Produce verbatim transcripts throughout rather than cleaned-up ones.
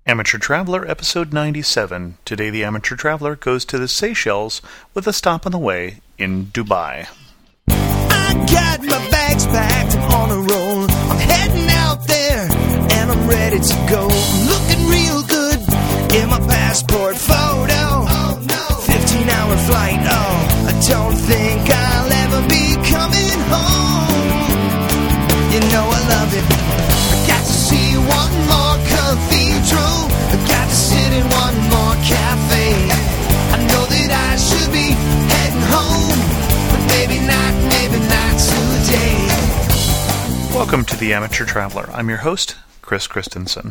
Amateur Traveler, episode ninety-seven. Today the Amateur Traveler goes to the Seychelles with a stop on the way in Dubai. I got my bags packed, I'm on a roll. I'm heading out there, and I'm ready to go. I'm looking real good in my passport photo. Oh no, fifteen hour flight, oh, I don't think I'll ever be coming home. You know I love it. I got to see one more cathedral. I got to sit in one more cafe. I know that I should be heading home, but maybe not, maybe not today. Welcome to the Amateur Traveler. I'm your host, Chris Christensen.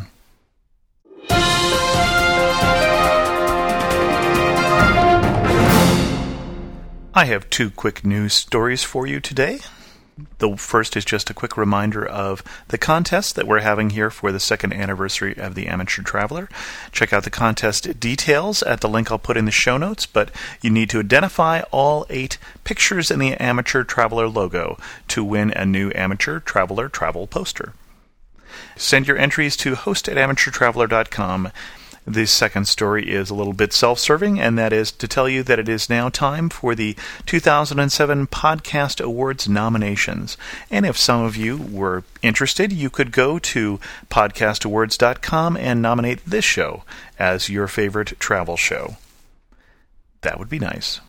I have two quick news stories for you today. The first is just a quick reminder of the contest that we're having here for the second anniversary of the Amateur Traveler. Check out the contest details at the link I'll put in the show notes, but you need to identify all eight pictures in the Amateur Traveler logo to win a new Amateur Traveler travel poster. Send your entries to host at amateur traveler dot com. The second story is a little bit self-serving, and that is to tell you that it is now time for the two thousand seven Podcast Awards nominations. And if some of you were interested, you could go to podcast awards dot com and nominate this show as your favorite travel show. That would be nice.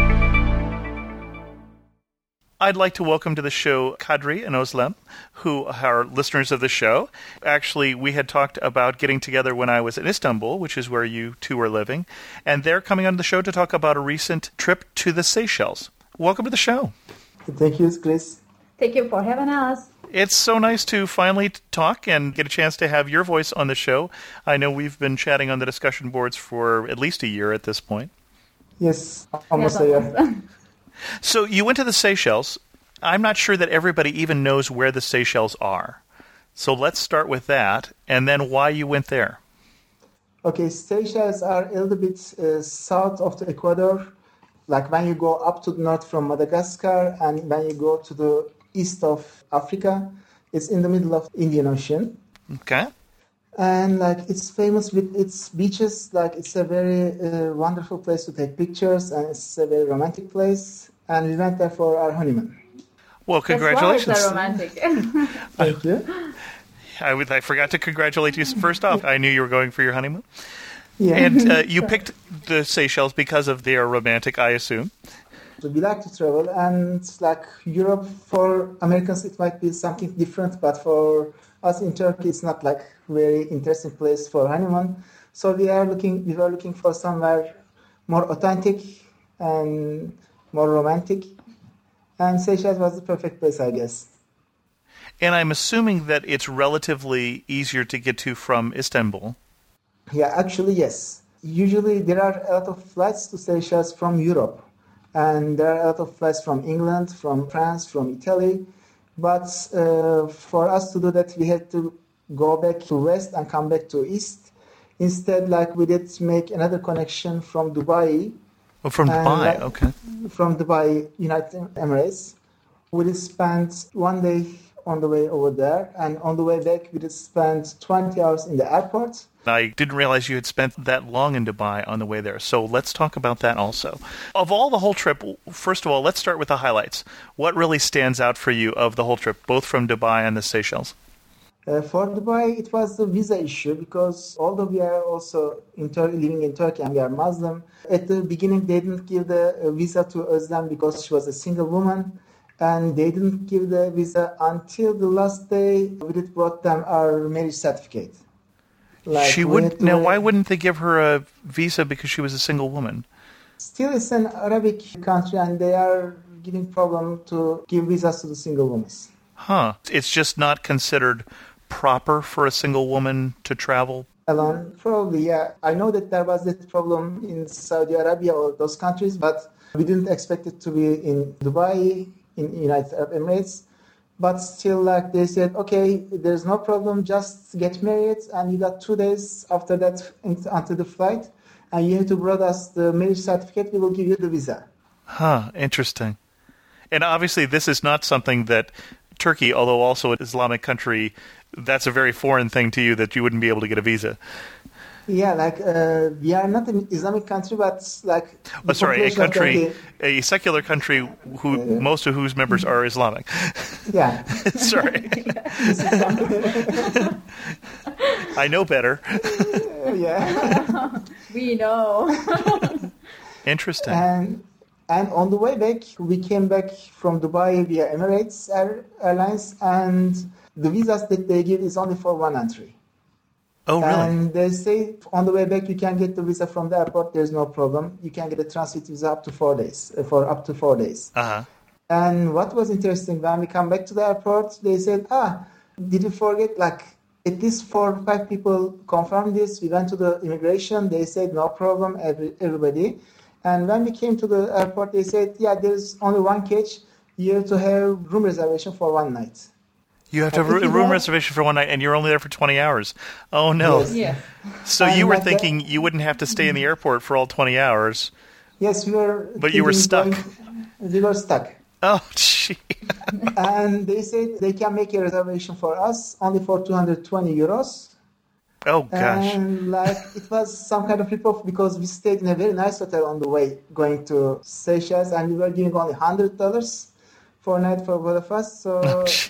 I'd like to welcome to the show Kadri and Özlem, who are listeners of the show. Actually, we had talked about getting together when I was in Istanbul, which is where you two are living, and they're coming on the show to talk about a recent trip to the Seychelles. Welcome to the show. Thank you, Chris. Thank you for having us. It's so nice to finally talk and get a chance to have your voice on the show. I know we've been chatting on the discussion boards for at least a year at this point. Yes, almost yes, a year. So you went to the Seychelles. I'm not sure that everybody even knows where the Seychelles are. So let's start with that, and then why you went there. Okay, Seychelles are a little bit uh, south of the Ecuador. Like when you go up to the north from Madagascar and when you go to the east of Africa, it's in the middle of Indian Ocean. Okay. And like it's famous with its beaches. Like it's a very uh, wonderful place to take pictures, and it's a very romantic place. And we went there for our honeymoon. Well, congratulations! That's romantic. Thank you. I, would, I forgot to congratulate you first off. I knew you were going for your honeymoon. Yeah. And uh, you picked the Seychelles because of their romantic, I assume. So we like to travel, and like Europe, for Americans it might be something different, but for us in Turkey it's not like very interesting place for honeymoon. So we are looking, we were looking for somewhere more authentic and more romantic, and Seychelles was the perfect place, I guess. And I'm assuming that it's relatively easier to get to from Istanbul. Yeah, actually yes. Usually there are a lot of flights to Seychelles from Europe. And there are a lot of flights from England, from France, from Italy. But uh, for us to do that, we had to go back to west and come back to east. Instead, like we did make another connection from Dubai. Oh, from Dubai, like, okay. From Dubai, United Emirates. We did spend one day on the way over there. And on the way back, we did spend twenty hours in the airport. I didn't realize you had spent that long in Dubai on the way there. So let's talk about that also. Of all the whole trip, first of all, let's start with the highlights. What really stands out for you of the whole trip, both from Dubai and the Seychelles? Uh, for Dubai, it was the visa issue because although we are also in Tur- living in Turkey and we are Muslim, at the beginning they didn't give the uh, visa to Özlem because she was a single woman. And they didn't give the visa until the last day we did brought them our marriage certificate. Like she would now. Why wouldn't they give her a visa because she was a single woman? Still, it's an Arabic country, and they are giving problem to give visas to the single women. Huh? It's just not considered proper for a single woman to travel alone. Probably, yeah. I know that there was that problem in Saudi Arabia or those countries, but we didn't expect it to be in Dubai, in United Arab Emirates. But still, like they said, okay, there's no problem, just get married, and you got two days after that until the flight, and you have to bring us the marriage certificate, we will give you the visa. Huh, interesting. And obviously this is not something that Turkey, although also an Islamic country, that's a very foreign thing to you that you wouldn't be able to get a visa. Yeah, like uh, we are not an Islamic country, but like Oh, sorry, a population of country, the- a secular country who most of whose members are Islamic. yeah. Sorry, I know better. yeah. We know. Interesting. And and on the way back, we came back from Dubai via Emirates Air, Airlines, and the visas that they give is only for one entry. Oh, really? And they say on the way back you can get the visa from the airport. There's no problem. You can get a transit visa up to four days uh, for up to four days. Uh-huh. And what was interesting, when we come back to the airport, they said, ah, did you forget, like, at least four or five people confirmed this. We went to the immigration. They said, no problem, every, everybody. And when we came to the airport, they said, yeah, there's only one catch. You have to have room reservation for one night. You have to have a room reservation for one night, and you're only there for twenty hours. Oh, no. Yes. Yeah. So And you were like that- thinking you wouldn't have to stay in the airport for all twenty hours. Yes, we were. But you were thinking stuck. going- we were stuck. Oh, gee. And they said they can make a reservation for us only for two hundred twenty euros. Oh, gosh. And like it was some kind of rip-off because we stayed in a very nice hotel on the way going to Seychelles, and we were giving only one hundred dollars for a night for both of us. So Oh, gee.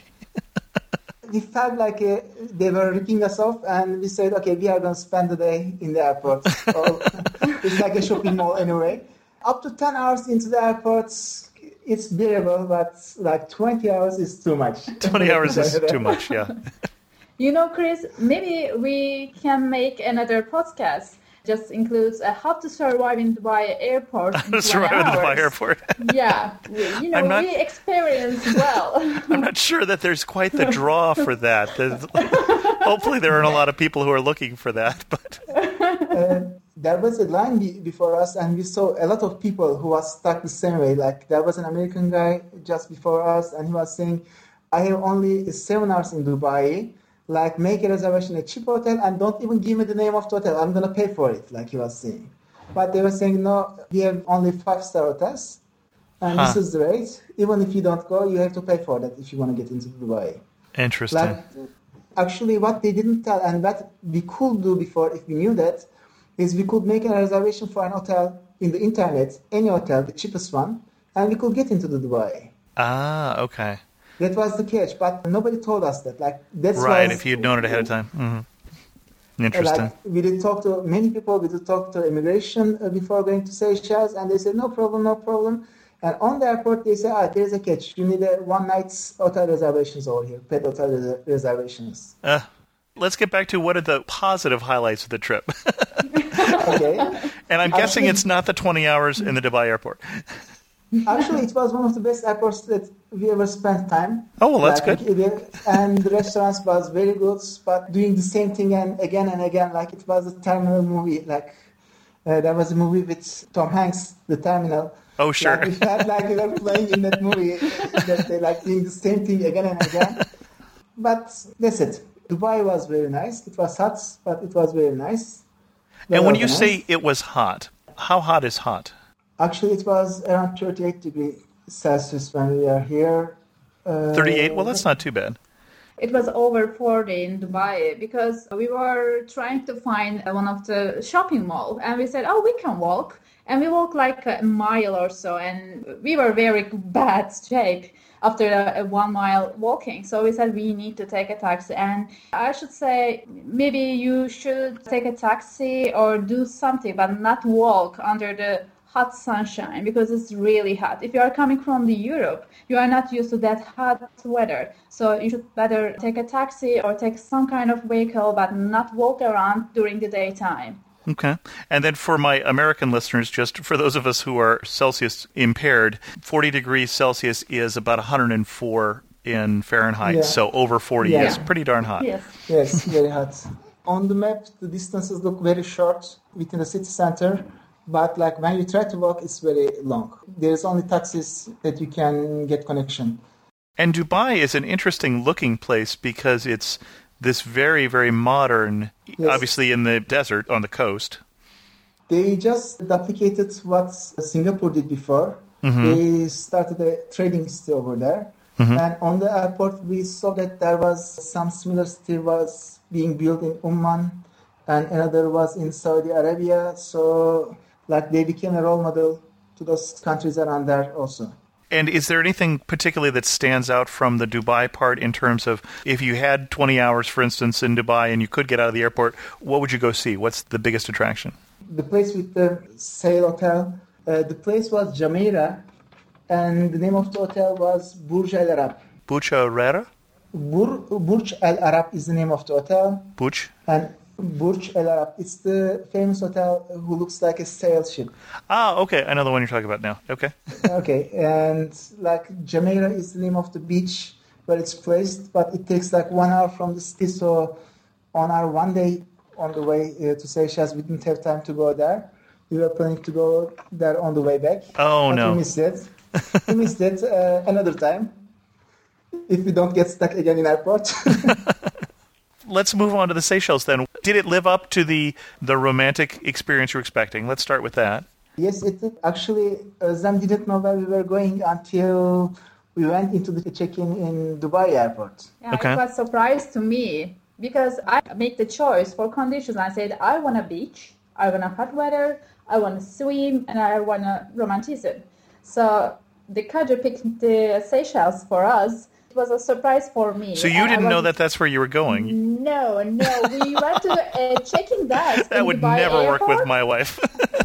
we felt like uh, they were ripping us off, and we said, okay, we are going to spend the day in the airport. So it's like a shopping mall anyway. Up to ten hours into the airport, it's bearable, but like twenty hours is too much. twenty hours is too much, yeah. You know, Chris, maybe we can make another podcast. Just includes uh, how to survive in Dubai airport. in How to survive twenty in the Dubai hours. airport. Yeah, we- you know, I'm not- we experience well. I'm not sure that there's quite the draw for that. There's- Hopefully there aren't a lot of people who are looking for that. But Uh, there was a line be- before us, and we saw a lot of people who was stuck the same way. Like there was an American guy just before us, and he was saying, "I have only seven hours in Dubai. Like make a reservation at a cheap hotel, and don't even give me the name of the hotel. I'm gonna pay for it." Like he was saying, but they were saying, "No, we have only five star hotels, and Huh. this is the rate. Even if you don't go, you have to pay for that if you want to get into Dubai." interesting. Like, actually, what they didn't tell, and what we could do before if we knew that, is we could make a reservation for an hotel in the internet, any hotel, the cheapest one, and we could get into the Dubai. Ah, okay. That was the catch, but nobody told us that. Like that's Right, was, if you'd known it ahead of time. hmm Interesting. Like we did talk to many people. We did talk to immigration uh, before going to Seychelles, and they said no problem, no problem. And on the airport, they say, ah, there's a catch. You need a one night's hotel reservations over here, pet hotel res- reservations. Uh, let's get back to what are the positive highlights of the trip. Okay. And I'm guessing Actually- it's not the twenty hours in the Dubai airport. Actually, it was one of the best airports that we ever spent time. Oh, well, that's Like, good. it- and the restaurants was very good, but doing the same thing and again and again, like it was a Terminal movie. Like uh, there was a movie with Tom Hanks, The Terminal. Oh, sure. Like, it felt like we were playing in that movie. That they like doing the same thing again and again. But that's it. Dubai was very nice. It was hot, but it was very nice. And Well when you organized. say it was hot, how hot is hot? Actually, it was around thirty-eight degrees Celsius when we are here. Uh, thirty-eight? Well, that's not too bad. It was over forty in Dubai because we were trying to find one of the shopping mall, and we said, oh, we can walk. And we walked like a mile or so, and we were very bad shape after a, a one mile walking. So we said we need to take a taxi. And I should say maybe you should take a taxi or do something, but not walk under the hot sunshine because it's really hot. If you are coming from the Europe, you are not used to that hot weather. So you should better take a taxi or take some kind of vehicle, but not walk around during the daytime. Okay. And then for my American listeners, just for those of us who are Celsius impaired, forty degrees Celsius is about one hundred four in Fahrenheit. Yeah. So over forty Yeah. is pretty darn hot. Yes. Yes, very hot. On the map, the distances look very short within the city center, but like when you try to walk, it's very long. There's only taxis that you can get connection. And Dubai is an interesting looking place because it's this very, very modern, Yes. obviously in the desert on the coast. They just duplicated what Singapore did before. Mm-hmm. They started a trading city over there. Mm-hmm. And on the airport, we saw that there was some similar city was being built in Umman and another was in Saudi Arabia. So, like, they became a role model to those countries around there also. And is there anything particularly that stands out from the Dubai part in terms of if you had twenty hours, for instance, in Dubai and you could get out of the airport, what would you go see? What's the biggest attraction? The place with the sail hotel, uh, the place was Jumeirah, and the name of the hotel was Burj Al Arab. Burj Al Arab? Bur- Burj Al Arab is the name of the hotel. Burj? And Burj Al Arab, it's the famous hotel who looks like a sail ship. Ah, okay. I know the one you're talking about now. Okay. Okay, and like Jumeirah is the name of the beach where it's placed, but it takes like one hour from the city. So on our one day on the way uh, to Seychelles, we didn't have time to go there. We were planning to go there on the way back. Oh, but no. We missed it. we missed it uh, another time if we don't get stuck again in airport. Let's move on to the Seychelles then. Did it live up to the the romantic experience you were expecting? Let's start with that. Yes, it did. Actually, uh, Zam didn't know where we were going until we went into the check-in in Dubai airport. Yeah, Okay. it was a surprise to me because I made the choice for conditions. I said, I want a beach, I want a hot weather, I want to swim, and I want a romanticism. So the country picked the Seychelles for us. It was a surprise for me. So you And I didn't know was- that that's where you were going? No, no. We went to a check-in desk That in would Dubai never work with airport. my wife.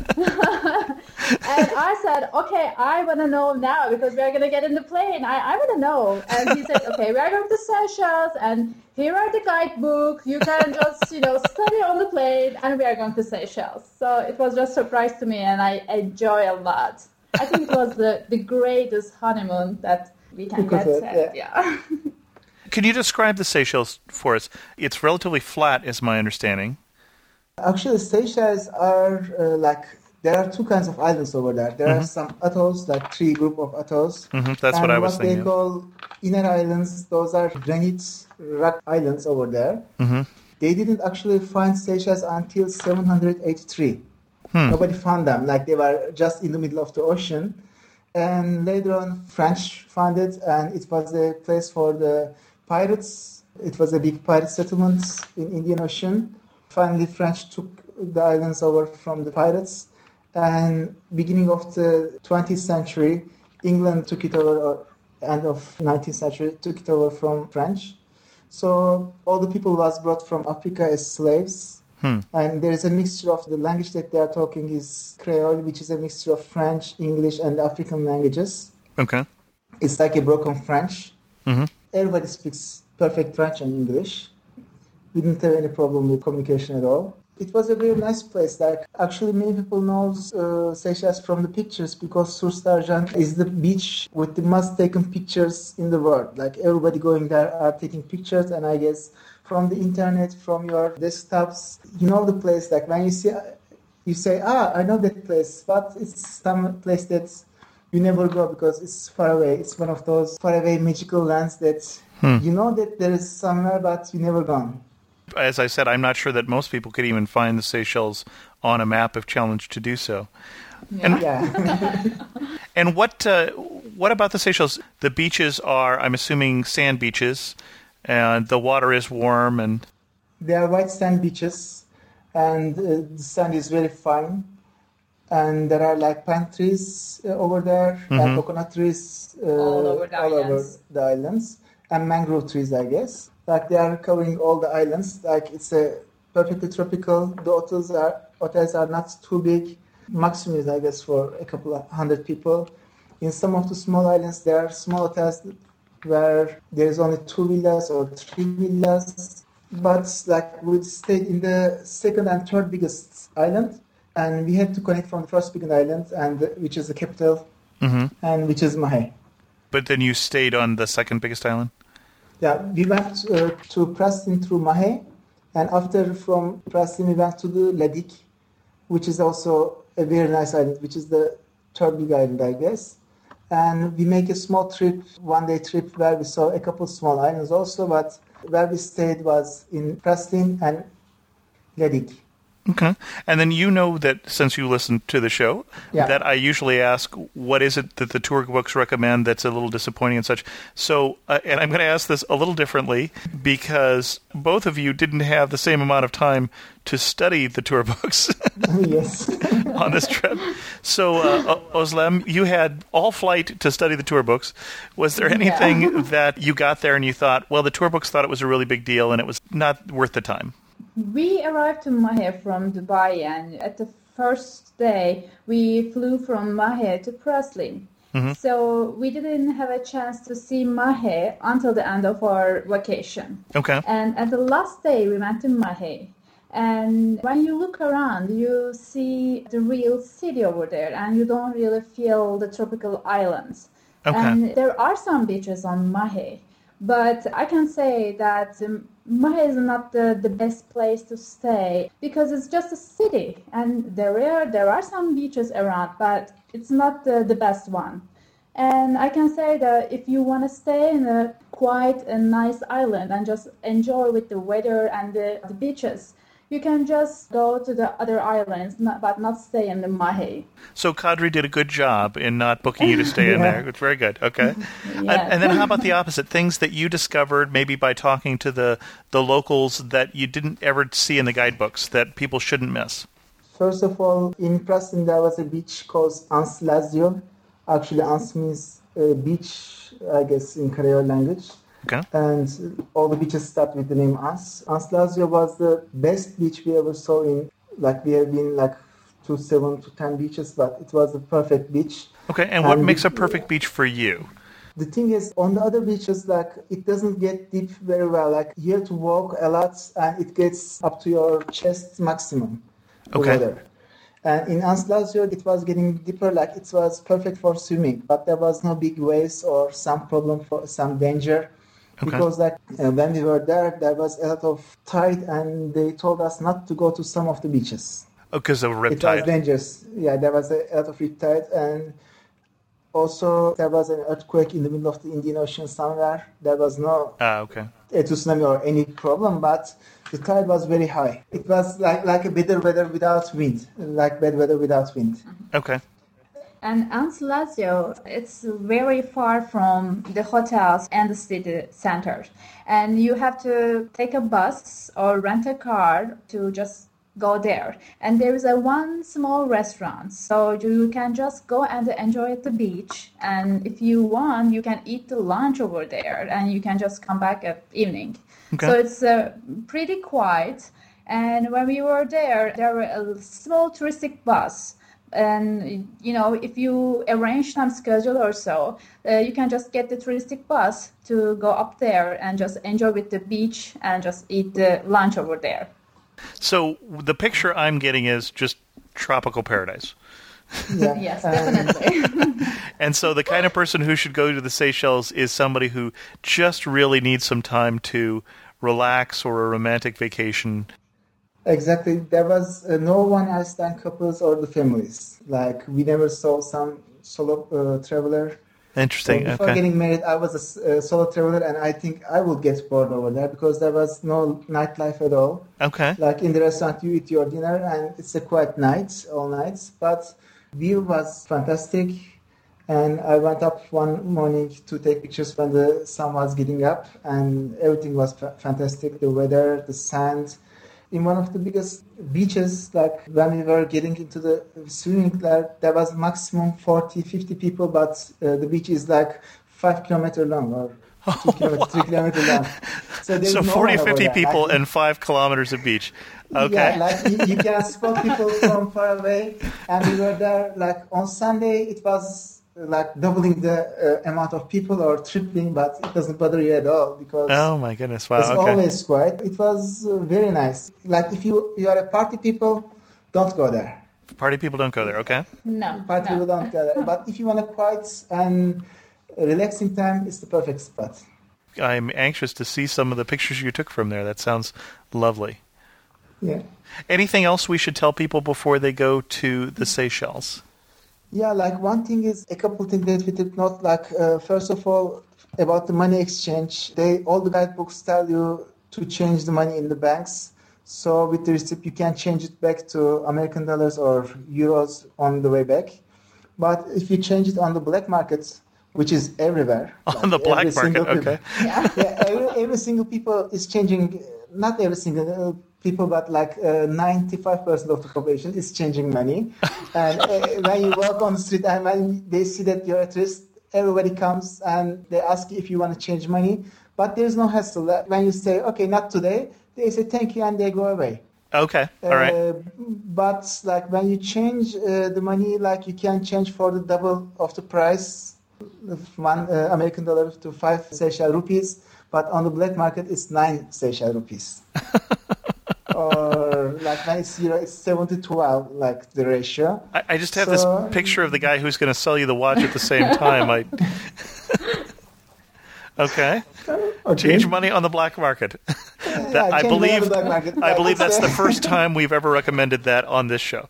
And I said, okay, I want to know now because we're going to get in the plane. I, I want to know. And he said, okay, we are going to Seychelles and here are the guidebook. You can just, you know, study on the plane and we are going to Seychelles. So it was just a surprise to me and I enjoy a lot. I think it was the, the greatest honeymoon that we can We could get. have, Yeah. yeah. Can you describe the Seychelles for us? It's relatively flat, is my understanding. Actually, Seychelles are uh, like, there are two kinds of islands over there. There are some atolls, like three group of atolls. Mhm, that's and what I was what thinking. they call inner islands, those are granite rock islands over there. Mm-hmm. They didn't actually find Seychelles until seven hundred eighty-three. Hmm. Nobody found them, like they were just in the middle of the ocean. And later on, French found it, and it was a place for the pirates. It was a big pirate settlement in Indian Ocean. Finally, French took the islands over from the pirates. And beginning of the twentieth century, England took it over, or end of nineteenth century, took it over from French. So all the people was brought from Africa as slaves. Hmm. And there is a mixture of the language that they are talking is Creole, which is a mixture of French, English, and African languages. Okay. It's like a broken French. Mm-hmm. Everybody speaks perfect French and English. We didn't have any problem with communication at all. It was a very nice place. Like, actually, many people know uh, Seychelles from the pictures because Source d'Argent is the beach with the most taken pictures in the world. Like, everybody going there are taking pictures, and I guess from the internet, from your desktops, you know the place. Like, when you see, you say, ah, I know that place, but it's some place that you never go because it's far away. It's one of those far away magical lands that Hmm. you know that there is somewhere, but you never gone. As I said, I'm not sure that most people could even find the Seychelles on a map if challenged to do so. And Yeah. and what uh, what about the Seychelles? The beaches are, I'm assuming, sand beaches, and the water is warm. And They are white sand beaches, and uh, the sand is very fine. And there are like pine trees uh, over there, and coconut trees uh, All over the all over islands. the islands, and mangrove trees, I guess. Like they are covering all the islands. Like it's a perfectly tropical. The hotels are hotels are not too big. Maximum is, I guess, for a couple of hundred people. In some of the small islands, there are small hotels where there is only two villas or three villas. But like we stayed in the second and third biggest island, and we had to connect from the first biggest island, and which is the capital, Mhm. and which is Mahé. but then you stayed on the second biggest island. Yeah, we went uh, to Preston through Mahé, and after from Preston we went to the Ladik, which is also a very nice island, which is the third big island, I guess. And we make a small trip, one day trip, where we saw a couple small islands also, but where we stayed was in Preston and Ladik. Okay. And then you know that since you listen to the show, Yeah. that I usually ask, what is it that the tour books recommend that's a little disappointing and such? So, uh, and I'm going to ask this a little differently because both of you didn't have the same amount of time to study the tour books Yes. on this trip. So, uh, Özlem, you had all flight to study the tour books. Was there anything Yeah. that you got there and you thought, well, the tour books thought it was a really big deal and it was not worth the time? We arrived to Mahe from Dubai, and at the first day, we flew from Mahe to Praslin. Mm-hmm. So we didn't have a chance to see Mahe until the end of our vacation. Okay. And at the last day, we went to Mahe. And when you look around, you see the real city over there, and you don't really feel the tropical islands. Okay. And there are some beaches on Mahe, but I can say that um, Mahe is not the, the best place to stay because it's just a city, and there are there are some beaches around, but it's not the, the best one. And I can say that if you want to stay in a quiet and nice island and just enjoy with the weather and the, the beaches, you can just go to the other islands, not, but not stay in the Mahe. So Kadri did a good job in not booking you to stay in Yeah. there. It's very good. Okay. And, Yes. and then how about the opposite? Things that you discovered maybe by talking to the, the locals that you didn't ever see in the guidebooks that people shouldn't miss? First of all, in Praslin there was a beach called Ans Lazio. Actually, Ans means uh, beach, I guess, in Creole language. Okay. And all the beaches start with the name Ans. Ans Lazio was the best beach we ever saw in, like we have been like to seven to ten beaches, but it was the perfect beach. Okay. And what And- makes a perfect beach for you? The thing is, on the other beaches, like it doesn't get deep very well. Like you have to walk a lot, and it gets up to your chest maximum. The Okay. water. And in Ans Lazio, it was getting deeper. Like it was perfect for swimming, but there was no big waves or some problem for some danger. Okay. Because like uh, when we were there, there was a lot of tide, and they told us not to go to some of the beaches. Oh, because of It was riptide. dangerous. Yeah, there was a lot of riptide, and also there was an earthquake in the middle of the Indian Ocean somewhere. There was no Ah, okay. a tsunami or any problem, but the tide was very high. It was like like a better weather without wind, like bad weather without wind. Okay. And Ans Lazio, it's very far from the hotels and the city center. And you have to take a bus or rent a car to just go there. And there is a one small restaurant, so you can just go and enjoy at the beach. And if you want, you can eat the lunch over there, and you can just come back at evening. Okay. So it's uh, pretty quiet. And when we were there, there were a small touristic bus. And, you know, if you arrange some schedule or so, uh, you can just get the touristic bus to go up there and just enjoy with the beach and just eat the lunch over there. So the picture I'm getting is just tropical paradise. Yeah. Yes, and- definitely. And so the kind of person who should go to the Seychelles is somebody who just really needs some time to relax or a romantic vacation. Exactly. There was uh, no one else than couples or the families. Like we never saw some solo uh, traveler. So Interesting. before Okay. getting married, I was a s- a solo traveler, and I think I would get bored over there because there was no nightlife at all. Okay. Like in the restaurant, you eat your dinner, and it's a quiet night, all nights. But view was fantastic, and I went up one morning to take pictures when the sun was getting up, and everything was fa- fantastic. The weather, the sand. In one of the biggest beaches, like when we were getting into the swimming, there, there was maximum forty, fifty people, but uh, the beach is like five kilometer long or two kilometer, three kilometer long. So, there's So no forty, one over fifty there. people Like, and five kilometers of beach. Okay. yeah, like you, you can spot people from far away, and we were there. Like on Sunday, it was like doubling the uh, amount of people or tripling, but it doesn't bother you at all because Oh my goodness! Wow. it's Okay. always quiet. It was uh, very nice. Like if you you are a party people, don't go there. Party people don't go there. Okay. No, Party people no. don't go there. But if you want a quiet and relaxing time, it's the perfect spot. I'm anxious to see some of the pictures you took from there. That sounds lovely. Yeah. Anything else we should tell people before they go to the Seychelles? Yeah, like one thing is a couple things that we did not like. Uh, first of all, about the money exchange, they all the guidebooks tell you to change the money in the banks. So with the receipt, you can change it back to American dollars or euros on the way back. But if you change it on the black market, which is everywhere. On like the black market, people, okay. Yeah. yeah, every, every single people is changing, not every single uh, people, but like uh, ninety-five percent of the population is changing money. And uh, when you walk on the street and when they see that you're a tourist, everybody comes and they ask you if you want to change money. But there's no hassle. When you say, okay, not today, they say thank you and they go away. Okay, all right. Uh, but like when you change uh, the money, like you can change for the double of the price, one uh, American dollar to five Seychelles rupees. But on the black market, it's nine Seychelles rupees. Or like when it's euro, it's seven to twelve, like the ratio. I, I just have so, this picture of the guy who's going to sell you the watch at the same time. I. Okay. okay. Change money on the black market. that, yeah, I believe. Black market. I Like, believe that's uh, the first time we've ever recommended that on this show.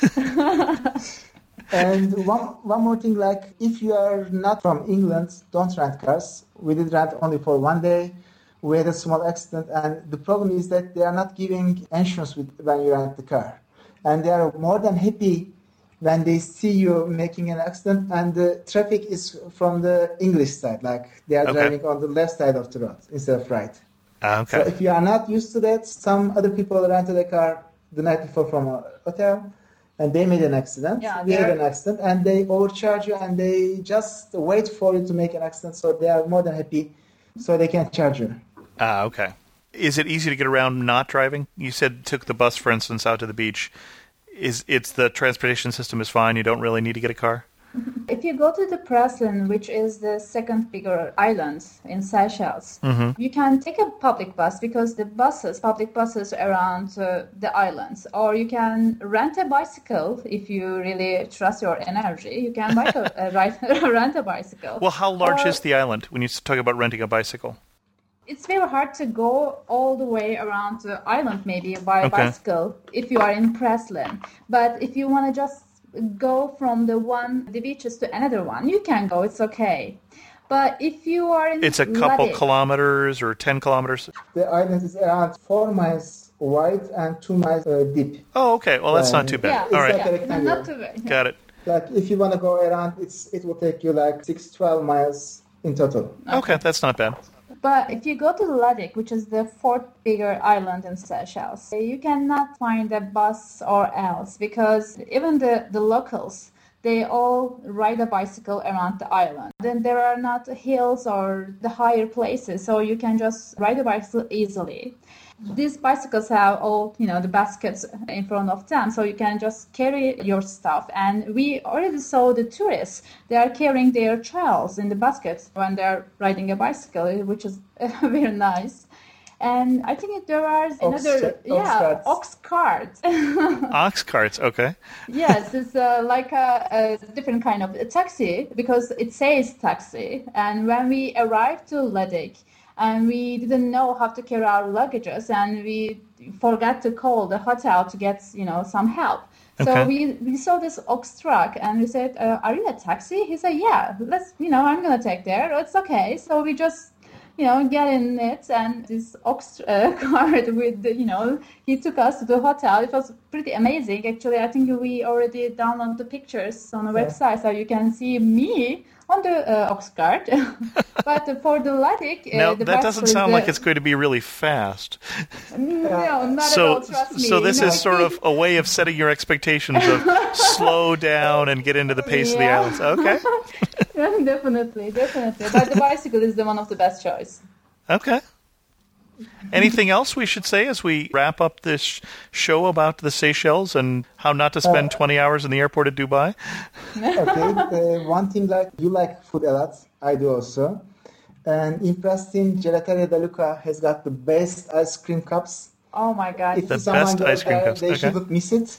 And one one more thing, like if you are not from England, don't rent cars. We did rent only for one day. We had a small accident, and the problem is that they are not giving insurance with, when you rent the car. And they are more than happy when they see you making an accident, and the traffic is from the English side, like they are Okay. driving on the left side of the road instead of right. Ah, So okay. if you are not used to that, some other people rented a car the night before from a hotel, and they made an accident. Yeah, we had they're- an accident, and they overcharge you, and they just wait for you to make an accident, so they are more than happy, so they can charge you. Ah, okay. Is it easy to get around not driving? You said took the bus, for instance, out to the beach. Is it's the transportation system is fine? You don't really need to get a car. If you go to the Praslin, which is the second bigger island in Seychelles, Mm-hmm. you can take a public bus because the buses, public buses around uh, the islands, or you can rent a bicycle if you really trust your energy. You can bike a, uh, ride, rent a bicycle. Well, how large Or- is the island when you talk about renting a bicycle? It's very hard to go all the way around the island maybe by Okay. bicycle if you are in Praslin. But if you want to just go from the one the beaches to another one, you can go. It's okay. But if you are in It's a couple Ladakh, kilometers or ten kilometers. The island is around four miles wide and two miles uh, deep. Oh, okay. Well, that's not Yeah. too bad. yeah, All right. It's like yeah, a not too bad. Got it. Like if you want to go around, it's it will take you like six, twelve miles in total. Okay, that's not bad. But if you go to Ladakh, which is the fourth bigger island in Seychelles, you cannot find a bus or else because even the, the locals, they all ride a bicycle around the island. Then there are not hills or the higher places, so you can just ride a bicycle easily. These bicycles have all, you know, the baskets in front of them, so you can just carry your stuff. And we already saw the tourists, they are carrying their childs in the baskets when they're riding a bicycle, which is very nice. And I think there are another, ox yeah, carts. ox carts. Ox carts. Okay. Yes, it's uh, like a, a different kind of a taxi because it says taxi. And when we arrived to Ladakh, and we didn't know how to carry our luggages, and we forgot to call the hotel to get, you know, some help. So Okay. we, we saw this ox truck, and we said, uh, "Are you a taxi?" He said, "Yeah, let's, you know, I'm gonna take there. It's okay." So we just, you know, get in it, and this ox uh, cart with, the, you know, he took us to the hotel. It was pretty amazing, actually. I think we already downloaded the pictures on the Yeah. website, so you can see me on the uh, ox cart. But for the Ladakh, uh, Now the that bus doesn't was sound the- like it's going to be really fast. no, not at So, all. Trust me. so this you know. is sort of a way of setting your expectations of slow down and get into the pace Yeah. of the islands. Okay. Yeah, definitely, definitely. But the bicycle is the one of the best choice. Okay. Anything else we should say as we wrap up this show about the Seychelles and how not to spend twenty hours in the airport at Dubai? Okay, uh, one thing like you like food a lot, I do also. And in Preston, Gelateria De Luca has got the best ice cream cups. Oh my God. If The someone best goes ice cream there, cups, They okay. shouldn't miss it.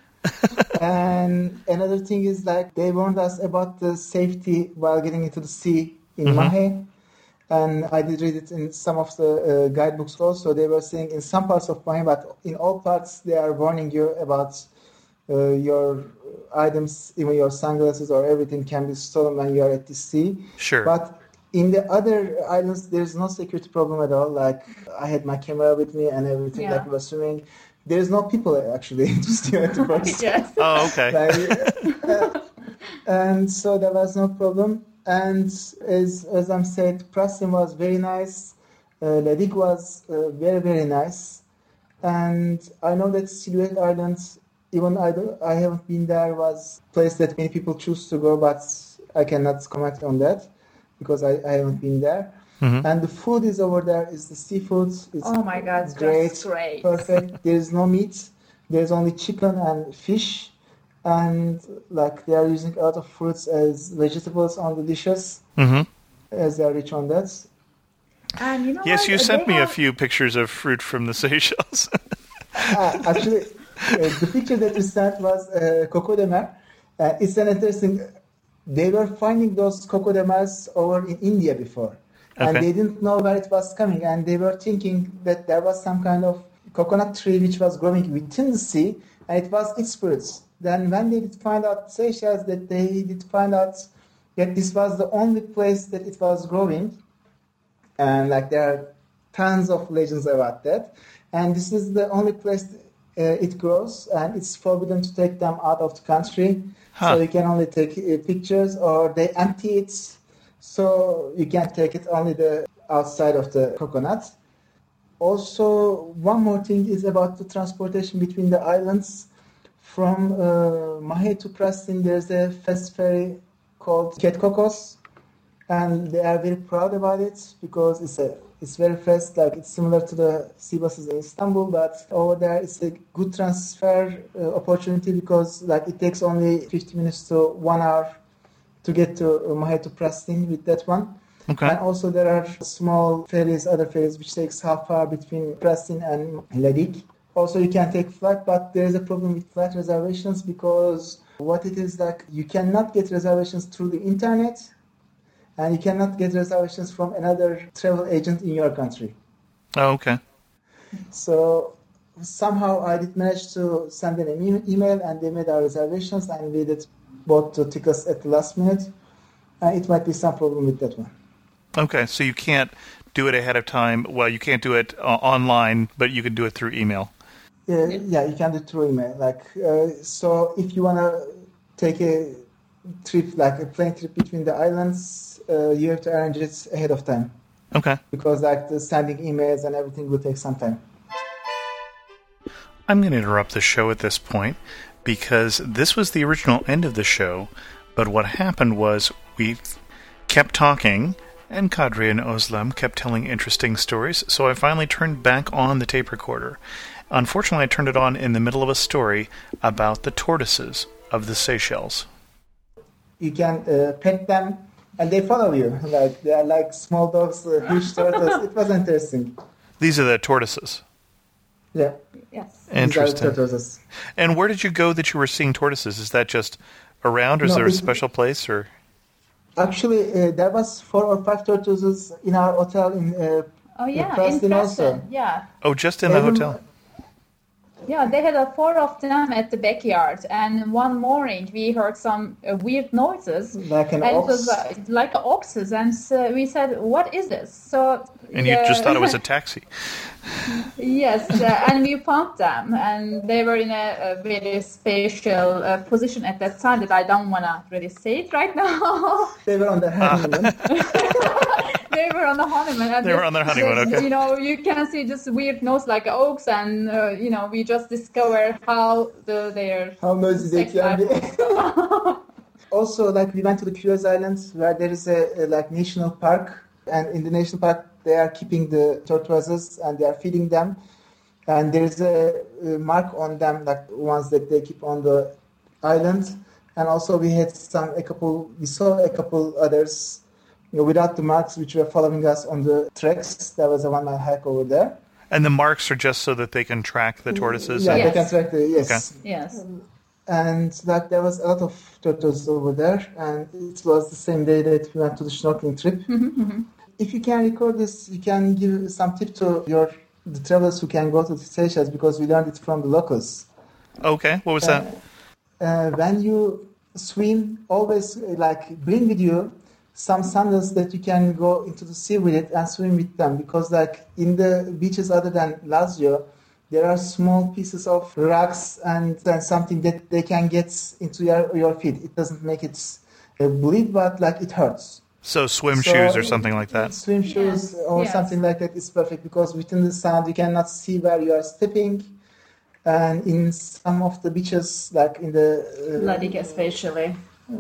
And another thing is like they warned us about the safety while getting into the sea in Mhm. Mahe. And I did read it in some of the uh, guidebooks also. They were saying in some parts of Mahe, but in all parts they are warning you about uh, your items, even your sunglasses or everything can be stolen when you are at the sea. Sure. But In the other islands, there's no security problem at all. Like, I had my camera with me and everything, Yeah. like, was swimming. There's no people, actually, just you at first. Yes. Oh, okay. Like, and so there was no problem. And as as I'm said, Prastin was very nice. Uh, Ledik was uh, very, very nice. And I know that Silhouette Island, even I, do, I haven't been there, was a place that many people choose to go, but I cannot comment on that because I, I haven't been there. Mhm. And the food is over there, is the seafood. It's Oh my God, it's great, just great. perfect. There is no meat. There's only chicken and fish. And like they are using a lot of fruits as vegetables on the dishes, hmm as they are rich on that. And you know Yes, what? you They sent me a have- few pictures of fruit from the Seychelles. Ah, actually, uh, the picture that you sent was uh, coco de mer. Uh, it's an interesting. They were finding those coco de mers over in India before, and Okay. they didn't know where it was coming, and they were thinking that there was some kind of coconut tree which was growing within the sea, and it was its fruits. Then when they did find out Seychelles, that they did find out that this was the only place that it was growing, and like there are tons of legends about that, and this is the only place uh, it grows, and it's forbidden to take them out of the country. Huh. So you can only take uh, pictures, or they empty it, so you can take it only the outside of the coconut. Also, one more thing is about the transportation between the islands. From uh, Mahé to Prastin, there's a fast ferry called Ketkokos, and they are very proud about it because it's a it's very fast. Like it's similar to the sea buses in Istanbul, but over there it's a good transfer uh, opportunity because like it takes only fifty minutes to one hour to get to uh, Mahé to Prastin with that one. Okay. And also there are small ferries, other ferries, which takes half hour between Prastin and Ledik. Also, you can take flight, but there is a problem with flight reservations because what it is like, you cannot get reservations through the internet, and you cannot get reservations from another travel agent in your country. Oh, okay. So somehow I did manage to send them an e- email, and they made our reservations, and we did bought the tickets at the last minute. Uh, it might be some problem with that one. Okay, so you can't do it ahead of time. Well, you can't do it uh, online, but you can do it through email. Uh, yeah, you can do through email. Like, uh, so if you want to take a trip, like a plane trip between the islands, uh, you have to arrange it ahead of time Okay. because like the sending emails and everything will take some time. I'm going to interrupt the show at this point because this was the original end of the show, but what happened was we kept talking and Kadri and Özlem kept telling interesting stories, so I finally turned back on the tape recorder. Unfortunately, I turned it on in the middle of a story about the tortoises of the Seychelles. You can uh, pet them and they follow you. Like they are like small dogs, uh, huge turtles. It was interesting. These are the tortoises. Yeah. Yes. These are Interesting. the tortoises. And where did you go that you were seeing tortoises? Is that just around, or is No, there a it's- special place? Or Actually, uh, there was four or five tortoises in our hotel in uh, Oh yeah, Prastin in also. Preston. Yeah. oh, just in the Every- hotel? Yeah, they had a four of them at the backyard, and one morning we heard some uh, weird noises, Like an and ox. it was uh, like oxes, and so we said, "What is this?" So And you uh, just thought it was a taxi. yes, uh, and we found them, and they were in a, a very special uh, position at that time that I don't want to really say it right now. They were on the honeymoon. They were on the honeymoon. And They were on their honeymoon, just, okay. You know, you can see just weird nose like oaks, and uh, you know, we just discovered how the their How noisy they sex can be. life- Also, like we went to the Curious Islands where there is a, a like national park, and in the national park they are keeping the tortoises and they are feeding them, and there is a, a mark on them, like ones that they keep on the island. And also we had some a couple, we saw a couple others, you know, without the marks, which were following us on the tracks. There was a one mile hike over there. And the marks are just so that they can track the tortoises? Yeah, and- they can track the yes. Okay. Yes. And like there was a lot of turtles over there, and it was the same day that we went to the snorkeling trip. If you can record this, you can give some tip to your the travelers who can go to the Seychelles, because we learned it from the locals. Okay, what was that? Uh, when you swim, always uh, like bring with you some sandals that you can go into the sea with it and swim with them, because like in the beaches other than Lazio, there are small pieces of rocks and, and something that they can get into your, your feet. It doesn't make it uh, bleed, but like it hurts. So swim So, shoes or something like that. Swim shoes Yes, or yes. something like that is perfect, because within the sand you cannot see where you are stepping. And in some of the beaches, like in the uh, Ladik especially.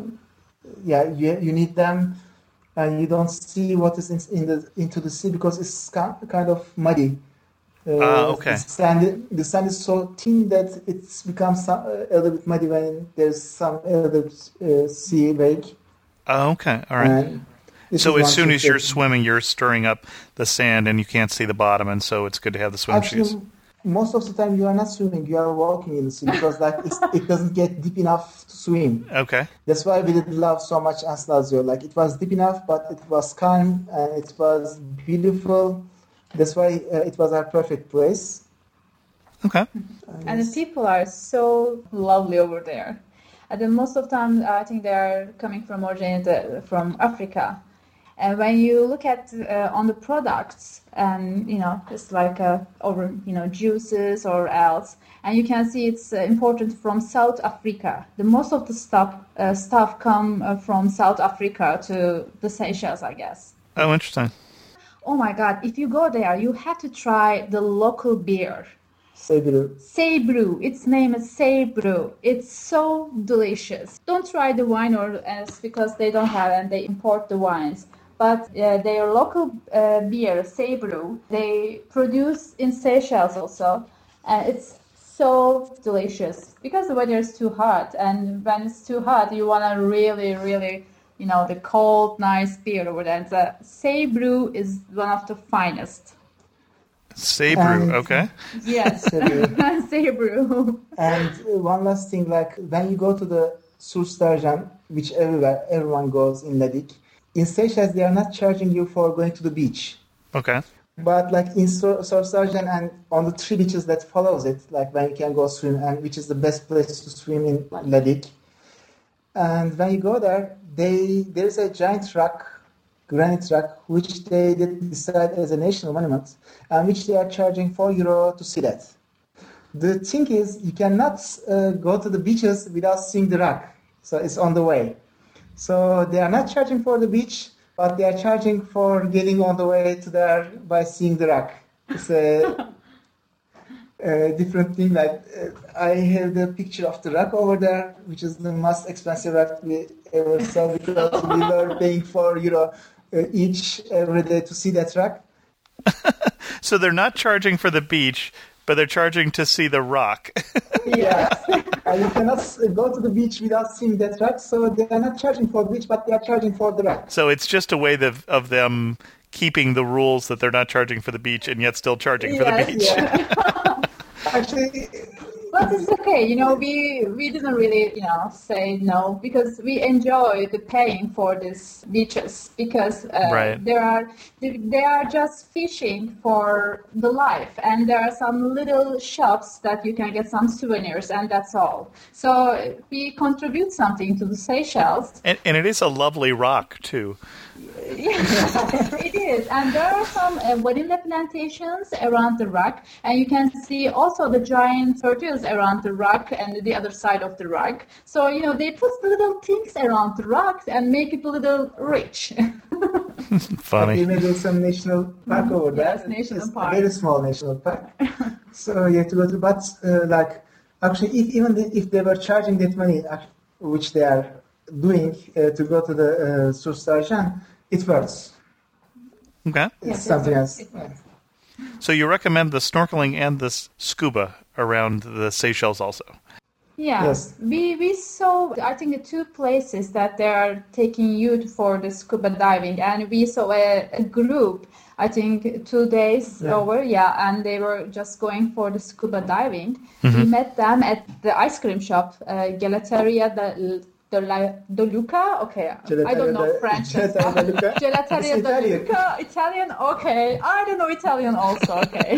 yeah, you, you need them, and you don't see what is in, in the into the sea because it's ki- kind of muddy. Uh, Ah, okay. The sand, the sand is so thin that it becomes some, a little bit muddy when there's some other uh, sea wake. Oh, okay. All right. And this So is as one soon trick as you're that- swimming, you're stirring up the sand and you can't see the bottom, and so it's good to have the swim Actually, shoes. most of the time you are not swimming, you are walking in the sea because like it's, it doesn't get deep enough to swim. Okay. That's why we didn't love so much Ans Lazio. Like it was deep enough, but it was calm and it was beautiful. That's why uh, it was our perfect place. Okay. And the people are so lovely over there. And then most of the time, I think they are coming from originated from Africa. And when you look at uh, on the products, and you know, it's like uh, over you know juices or else, and you can see it's uh, imported from South Africa. The most of the stuff uh, stuff come uh, from South Africa to the Seychelles, I guess. Oh, interesting. Oh my God! If you go there, you have to try the local beer. Sebru. Sebru. Its name is Sebru. It's so delicious. Don't try the wine or else because they don't have and they import the wines. But uh, their local uh, beer, Sebru, they produce in Seychelles also. And it's so delicious because the weather is too hot. And when it's too hot, you want to really, really, you know, the cold, nice beer over there. And the Sebru is one of the finest. Sabrew. And- Okay. Yes, Sebru. Sebru. And uh, one last thing, like when you go to the Surstarjan, which everywhere, everyone goes in Ladik, in Seychelles they are not charging you for going to the beach. Okay. But like in Surstarjan and on the three beaches that follows it, like when you can go swim, and which is the best place to swim in Ladik. And when you go there, they there's a giant rock, granite rock, which they did decide as a national monument, and which they are charging four euro to see that. The thing is, you cannot uh, go to the beaches without seeing the rock. So it's on the way. So they are not charging for the beach, but they are charging for getting on the way to there by seeing the rock. It's a, a different thing. Like uh, I have the picture of the rock over there, which is the most expensive rock we ever saw because we were paying four euro uh, each every day to see that rock. So they're not charging for the beach, but they're charging to see the rock. Yeah, and you cannot s- go to the beach without seeing that rock. So they are not charging for the beach, but they are charging for the rock. So it's just a way of, of them keeping the rules that they're not charging for the beach and yet still charging for the Yes, beach. Yeah. Actually, But it's okay, you know, we we didn't really, you know, say no because we enjoy the paying for these beaches because uh, Right. there are they are just fishing for the life, and there are some little shops that you can get some souvenirs, and that's all. So we contribute something to the Seychelles. And, and it is a lovely rock, too. Yeah, it is. And there are some uh, vanilla plantations around the rock, and you can see also the giant turtles around the rock and the other side of the rock. So, you know, they put little things around the rock and make it a little rich. Funny. we made some national park over there. Yes, national It's park. A very small national park. So you have to go to, but uh, like, actually, if even the, if they were charging that money, ac- which they are doing uh, to go to the uh, Surstarjan, it works. Okay. It's Yes, something it else. works. It works. So you recommend the snorkeling and the s- scuba around the Seychelles also? Yeah, Yes. we we saw I think the two places that they are taking you for the scuba diving, and we saw a, a group. I think two days Yeah. over, yeah, and they were just going for the scuba diving. We met them at the ice cream shop, uh, Gelateria de, de, La, de Luca. Okay, I don't know Gelateria de- French. Gelateria de Luca. Gelateria It's de Italian. Luca, Italian. Okay, I don't know Italian also. Okay,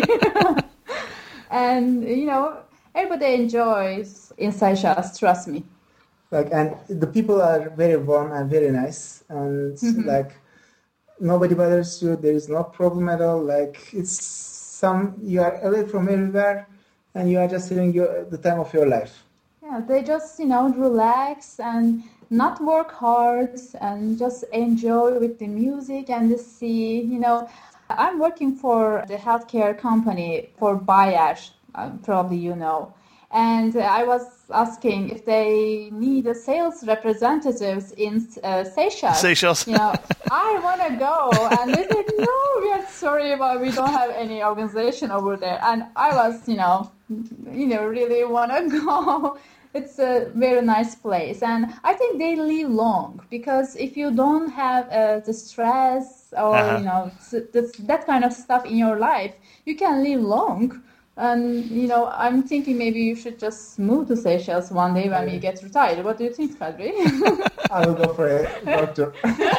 and you know everybody enjoys in Seychelles. Trust me. Like, and the people are very warm and very nice, and Mm-hmm. like nobody bothers you. There is no problem at all. Like it's some you are away from everywhere, and you are just having your, the time of your life. Yeah, they just, you know, relax and not work hard and just enjoy with the music and the sea. You know, I'm working for the healthcare company for Bayer, uh, probably you know. And I was asking if they need a sales representatives in uh, Seychelles. Seychelles. You know, I want to go. And they said, no, we are sorry, but we don't have any organization over there. And I was, you know, you know, really want to go. It's a very nice place. And I think they live long because if you don't have uh, the stress or, Uh-huh. you know, s- this, that kind of stuff in your life, you can live long. And, you know, I'm thinking maybe you should just move to Seychelles one day when we get retired. What do you think, Kadri? I will go for a doctor.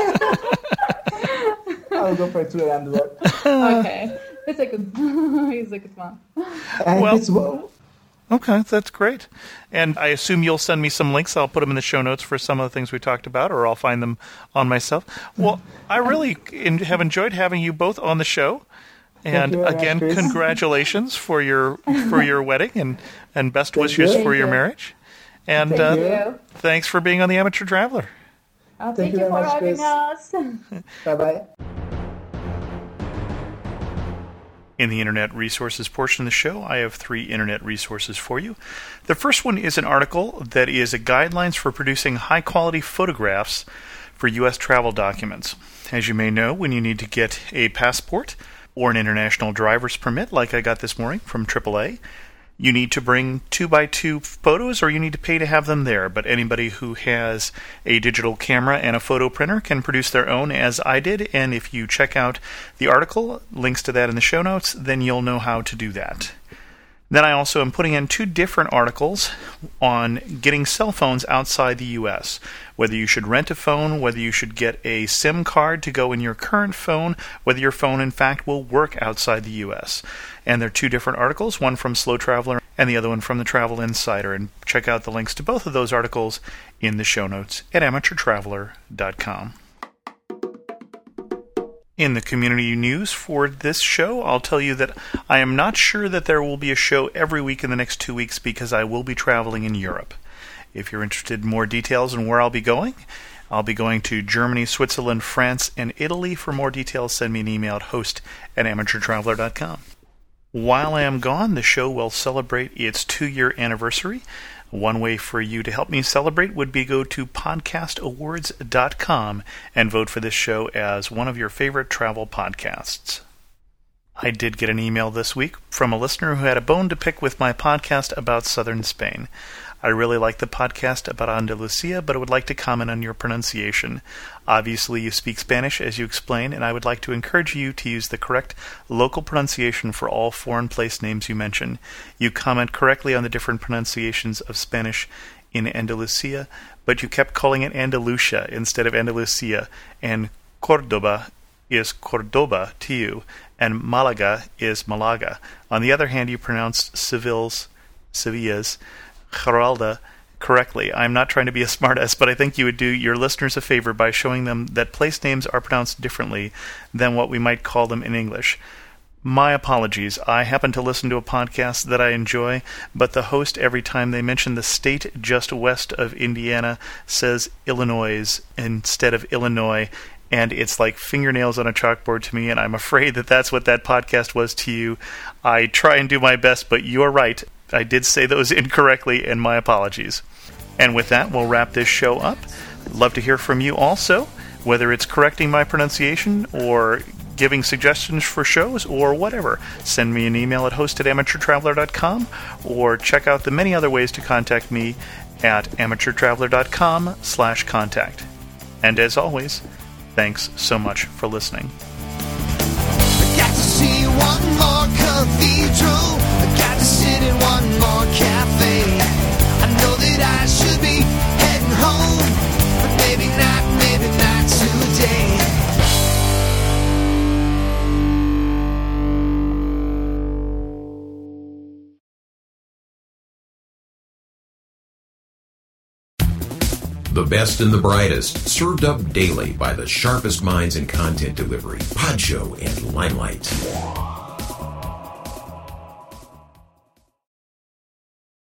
I will go for a tour around the world. Okay. It's a good, it's a good one. And Well- it's wo- Okay, that's great. And I assume you'll send me some links. I'll put them in the show notes for some of the things we talked about, or I'll find them on myself. Well, I really in- have enjoyed having you both on the show. And you very much, again, Chris. congratulations for your for your wedding, and, and best Thank wishes you. for Thank your you. marriage. And Thank uh, you. you. thanks for being on the Amateur Traveler. Oh, Thank thank you you very for much, having Chris. us. Bye-bye. In the Internet Resources portion of the show, I have three Internet resources for you. The first one is an article that is a guidelines for producing high-quality photographs for U S travel documents. As you may know, when you need to get a passport or an international driver's permit, like I got this morning from triple A, you need to bring two by two photos, or you need to pay to have them there. But anybody who has a digital camera and a photo printer can produce their own, as I did. And if you check out the article, links to that in the show notes, then you'll know how to do that. Then I also am putting in two different articles on getting cell phones outside the U S, whether you should rent a phone, whether you should get a SIM card to go in your current phone, whether your phone in fact will work outside the U S. And they're two different articles, one from Slow Traveler and the other one from the Travel Insider. And check out the links to both of those articles in the show notes at amateur traveler dot com. In the community news for this show, I'll tell you that I am not sure that there will be a show every week in the next two weeks because I will be traveling in Europe. If you're interested in more details on where I'll be going, I'll be going to Germany, Switzerland, France, and Italy. For more details, send me an email at host at amateur traveler dot com. While I am gone, the show will celebrate its two-year anniversary. One way for you to help me celebrate would be go to podcast awards dot com and vote for this show as one of your favorite travel podcasts. I did get an email this week from a listener who had a bone to pick with my podcast about southern Spain. I really like the podcast about Andalusia, but I would like to comment on your pronunciation. Obviously, you speak Spanish, as you explain, and I would like to encourage you to use the correct local pronunciation for all foreign place names you mention. You comment correctly on the different pronunciations of Spanish in Andalusia, but you kept calling it Andalusia instead of Andalusia, and Cordoba is Cordoba to you, and Malaga is Malaga. On the other hand, you pronounced Seville's, Sevilla's, Giralda correctly. I'm not trying to be a smartass, but I think you would do your listeners a favor by showing them that place names are pronounced differently than what we might call them in English. My apologies. I happen to listen to a podcast that I enjoy, but the host, every time they mention the state just west of Indiana, says Illinois instead of Illinois, and it's like fingernails on a chalkboard to me, and I'm afraid that that's what that podcast was to you. I try and do my best, but you're right. I did say those incorrectly, and my apologies. And with that, we'll wrap this show up. Love to hear from you also, whether it's correcting my pronunciation or giving suggestions for shows or whatever. Send me an email at host at amateur traveler dot com or check out the many other ways to contact me at amateur traveler dot com slash contact. And as always, thanks so much for listening. I got to see one more cathedral. I got to sit in one more cafe. I know that I should be heading home, but maybe not, maybe not today. The best and the brightest, served up daily by the sharpest minds in content delivery. Podshow and Limelight.